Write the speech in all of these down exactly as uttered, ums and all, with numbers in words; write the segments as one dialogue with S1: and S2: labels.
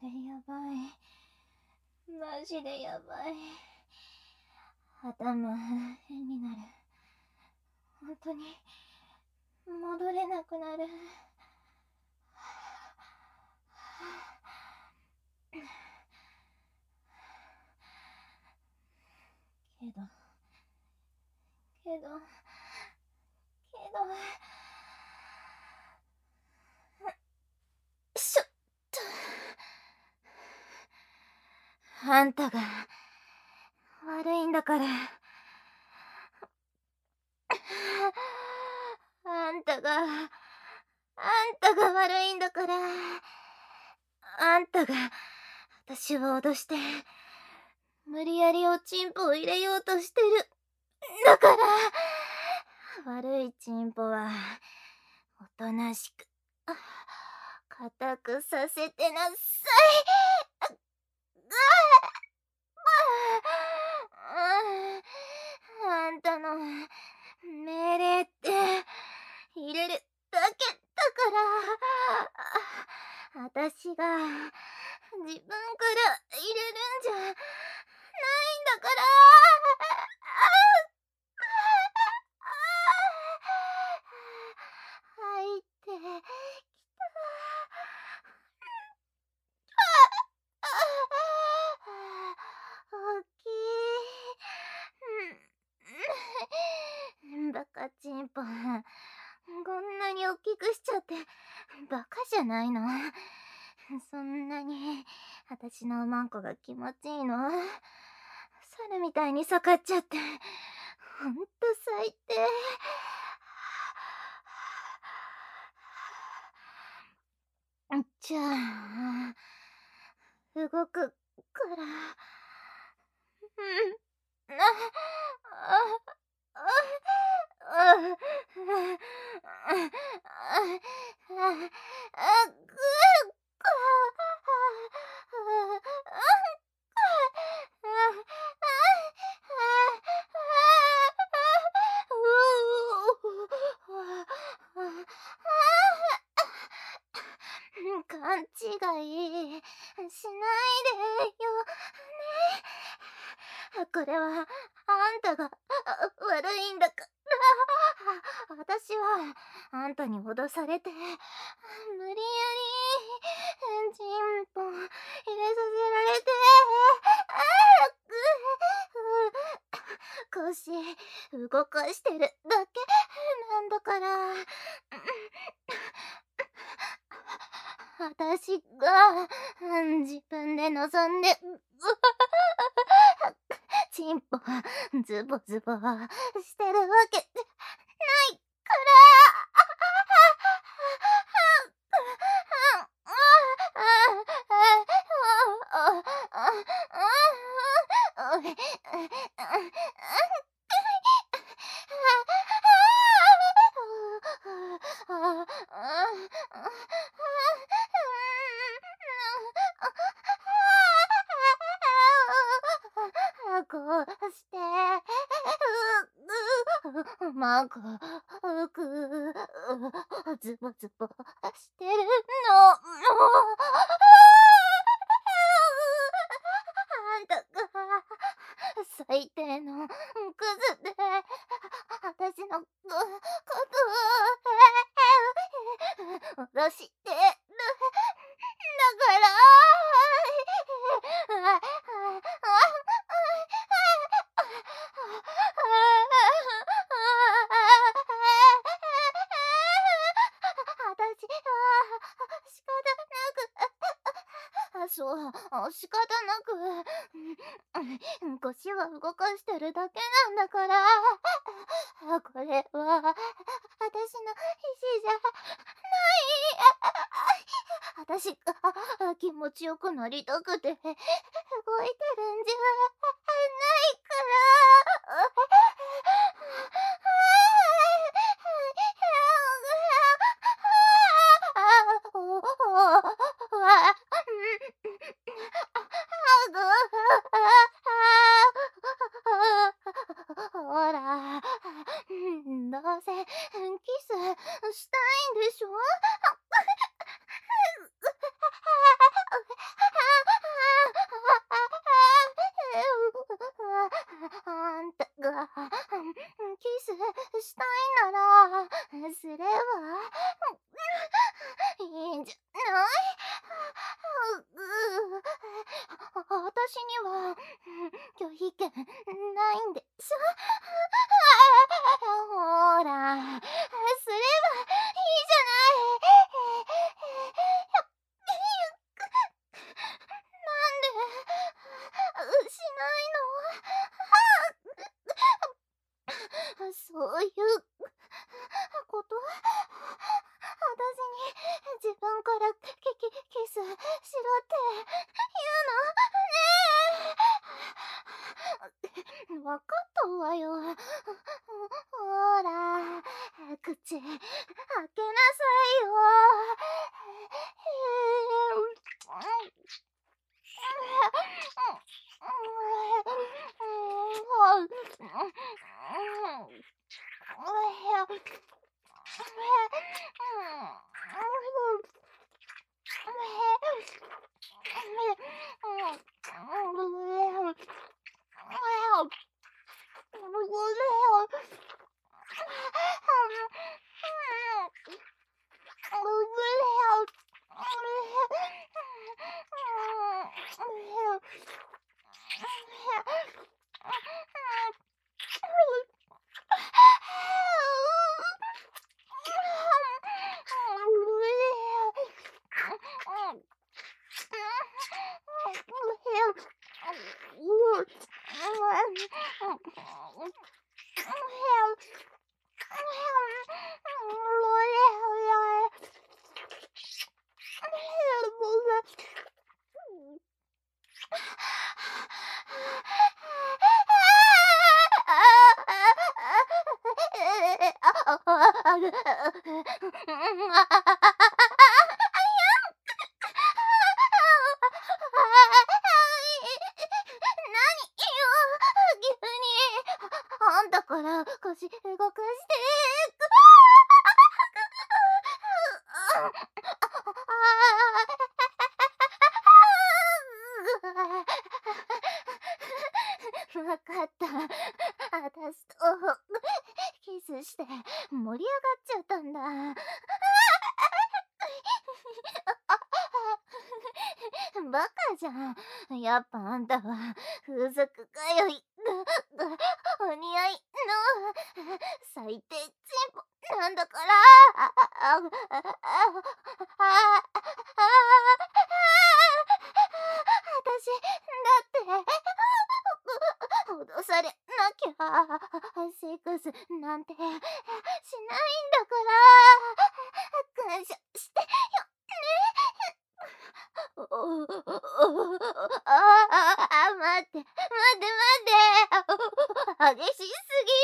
S1: れやばい。マジでやばい。頭変になる。本当に戻れなくなる。けどけどけどしょっと。あんたが悪いんだから。あんたがあんたが悪いんだから。あんたが私を脅して無理やりおちんぽを入れようとしてる。だから悪いちんぽはおとなしく固くさせてなさい。あんたの命令って入れるだけだから、私が自分から入れるんじゃないんだから。入ってきた。大きい。バカチンポ、こんなに大きくしちゃってバカじゃないの？そんなに私のおまんこが気持ちいいの？猿みたいに盛っちゃってほんと最低。じゃあ動くから。うんあああ勘違いしないでよね。これはあんたが悪いんだから。私はあんたに脅されて無理やりチンポ入れさせられて腰動かしてるだけなんだから。私が自分で望んでチンポズボズボしてるわけないから。こうしてマグうくズボズボしてるの。あんたが最低のクズで私のことを脅してるだから。私は仕方なくそう仕方なく腰は動かしてるだけなんだから。これは私の意思じゃない。私が気持ちよくなりたくて動いてるんじゃないから。ほら、どうせキスしたいんでしょ？ そういうこと私に自分からキキキスしろって言うのねえ。わかったわよ。ほら、口開けなさいよ。あんたから腰動かしてわかった。あたしとキスして盛り上がっちゃったんだ。バカじゃん。やっぱあんたは風俗通いお似合いの最低チンポなんだから。ああたしだって脅されなきゃセックスなんてしないんだから感謝してよね。おおああ待って待って待って激しす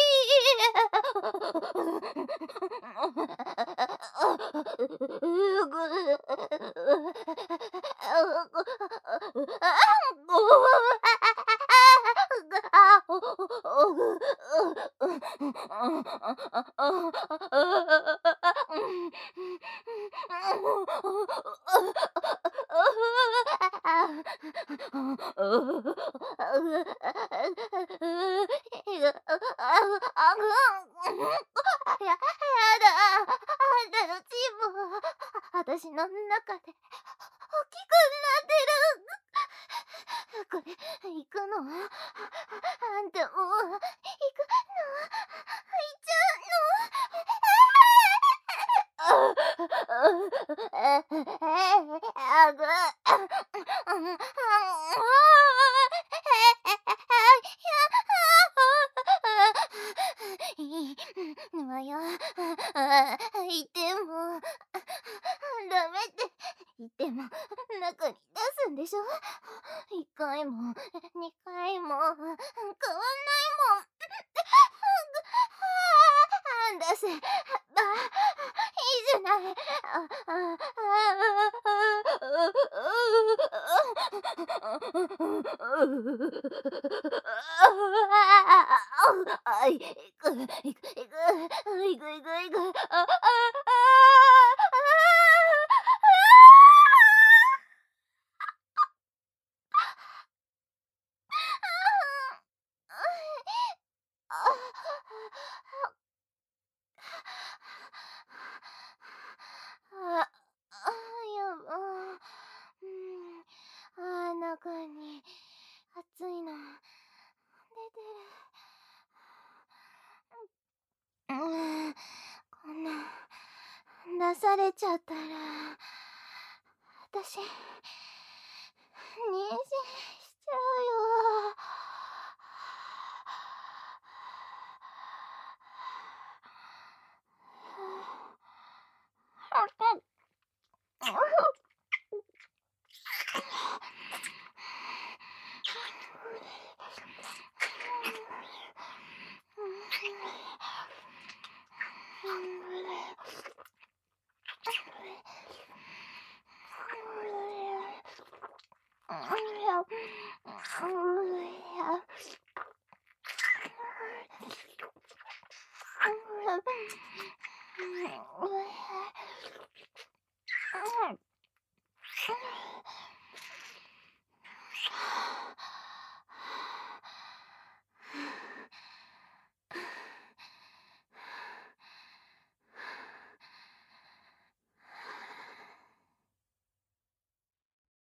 S1: や、やだ。あんたのチンポあたしの中で大きくなってる。これ、行くの？あんたもう、行くの？行っちゃうの？ああぐいいわよ。いてもダメって言っても中に出すんでしょ。一回も二回も変わんないもん。出せばいいじゃない。あいくいくいくいくいくいくいくああああやばうんあ中に熱いの出てるうんこんな出されちゃったら私妊娠しちゃうよ。